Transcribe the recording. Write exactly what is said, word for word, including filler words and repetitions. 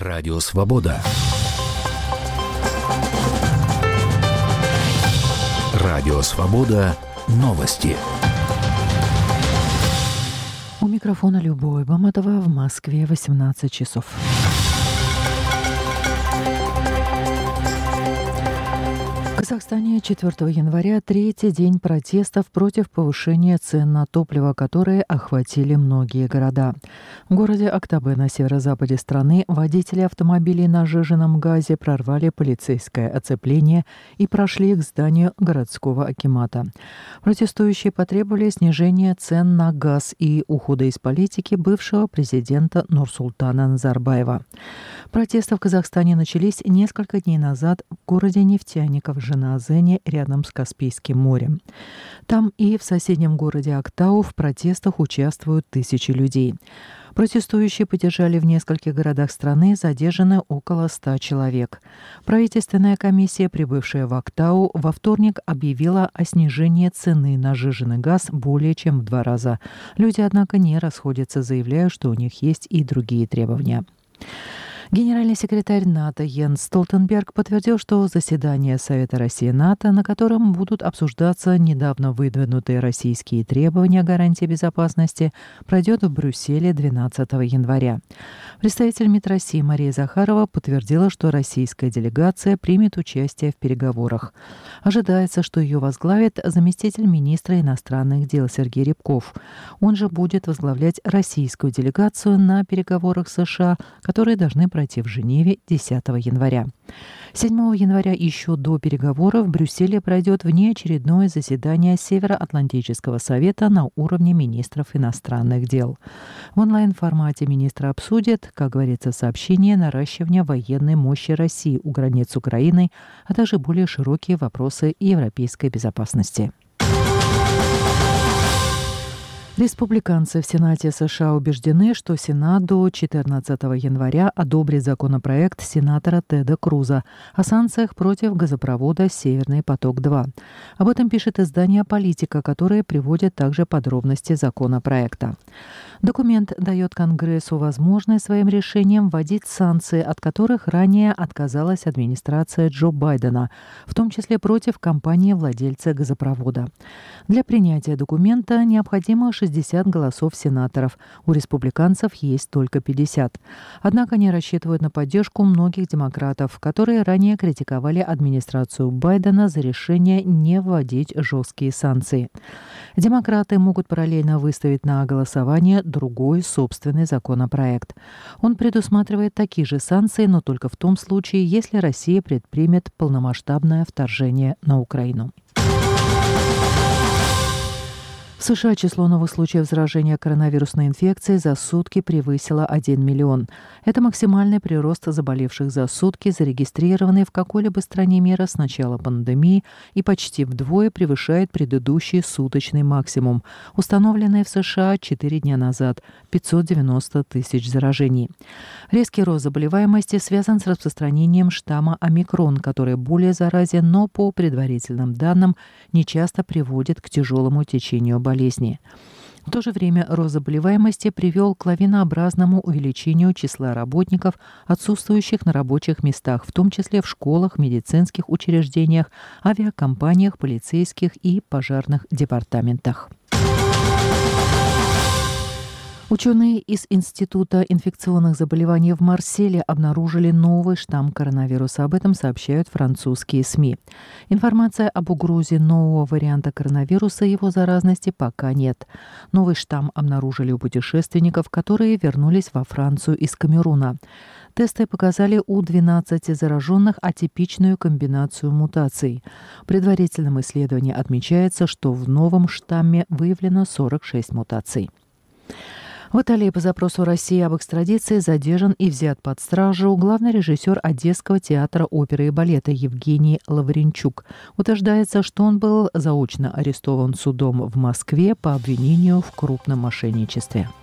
Радио Свобода. Радио Свобода. Новости. У микрофона Любовь Баматова, в Москве восемнадцать часов. В Казахстане четвёртого января третий день протестов против повышения цен на топливо, которые охватили многие города. В городе Актабе на северо-западе страны водители автомобилей на сжиженном газе прорвали полицейское оцепление и прошли к зданию городского акимата. Протестующие потребовали снижения цен на газ и ухода из политики бывшего президента Нурсултана Назарбаева. Протесты в Казахстане начались несколько дней назад в городе нефтяников Жанаозене рядом с Каспийским морем. Там и в соседнем городе Актау в протестах участвуют тысячи людей. Протестующие поддержали в нескольких городах страны, задержаны около ста человек. Правительственная комиссия, прибывшая в Актау, во вторник объявила о снижении цены на сжиженный газ более чем в два раза. Люди, однако, не расходятся, заявляя, что у них есть и другие требования. Генеральный секретарь НАТО Йенс Столтенберг подтвердил, что заседание Совета России-НАТО, на котором будут обсуждаться недавно выдвинутые российские требования гарантии безопасности, пройдет в Брюсселе двенадцатого января. Представитель МИД России Мария Захарова подтвердила, что российская делегация примет участие в переговорах. Ожидается, что ее возглавит заместитель министра иностранных дел Сергей Рябков. Он же будет возглавлять российскую делегацию на переговорах с США, которые должны пройти в Женеве десятого января. седьмого января еще до переговоров в Брюсселе пройдет внеочередное заседание Североатлантического совета на уровне министров иностранных дел. В онлайн-формате министры обсудят, как говорится в сообщении, наращивание военной мощи России у границ Украины, а также более широкие вопросы европейской безопасности. Республиканцы в Сенате США убеждены, что Сенат до четырнадцатого января одобрит законопроект сенатора Теда Круза о санкциях против газопровода «Северный поток-два». Об этом пишет издание «Политика», которое приводит также подробности законопроекта. Документ дает Конгрессу возможность своим решением вводить санкции, от которых ранее отказалась администрация Джо Байдена, в том числе против компании-владельца газопровода. Для принятия документа необходимо шестьдесят голосов сенаторов. У республиканцев есть только пятьдесят. Однако они рассчитывают на поддержку многих демократов, которые ранее критиковали администрацию Байдена за решение не вводить жесткие санкции. Демократы могут параллельно выставить на голосование другой собственный законопроект. Он предусматривает такие же санкции, но только в том случае, если Россия предпримет полномасштабное вторжение на Украину. В США число новых случаев заражения коронавирусной инфекцией за сутки превысило один миллион. Это максимальный прирост заболевших за сутки, зарегистрированный в какой-либо стране мира с начала пандемии, и почти вдвое превышает предыдущий суточный максимум, установленный в США четыре дня назад – пятьсот девяносто тысяч заражений. Резкий рост заболеваемости связан с распространением штамма омикрон, который более заразен, но по предварительным данным нечасто приводит к тяжелому течению болезни. болезни. В то же время рост заболеваемости привел к лавинообразному увеличению числа работников, отсутствующих на рабочих местах, в том числе в школах, медицинских учреждениях, авиакомпаниях, полицейских и пожарных департаментах. Ученые из Института инфекционных заболеваний в Марселе обнаружили новый штамм коронавируса. Об этом сообщают французские СМИ. Информация об угрозе нового варианта коронавируса и его заразности пока нет. Новый штамм обнаружили у путешественников, которые вернулись во Францию из Камеруна. Тесты показали у двенадцати зараженных атипичную комбинацию мутаций. В предварительном исследовании отмечается, что в новом штамме выявлено сорок шесть мутаций. В Италии по запросу России об экстрадиции задержан и взят под стражу главный режиссер Одесского театра оперы и балета Евгений Лавренчук. Утверждается, что он был заочно арестован судом в Москве по обвинению в крупном мошенничестве.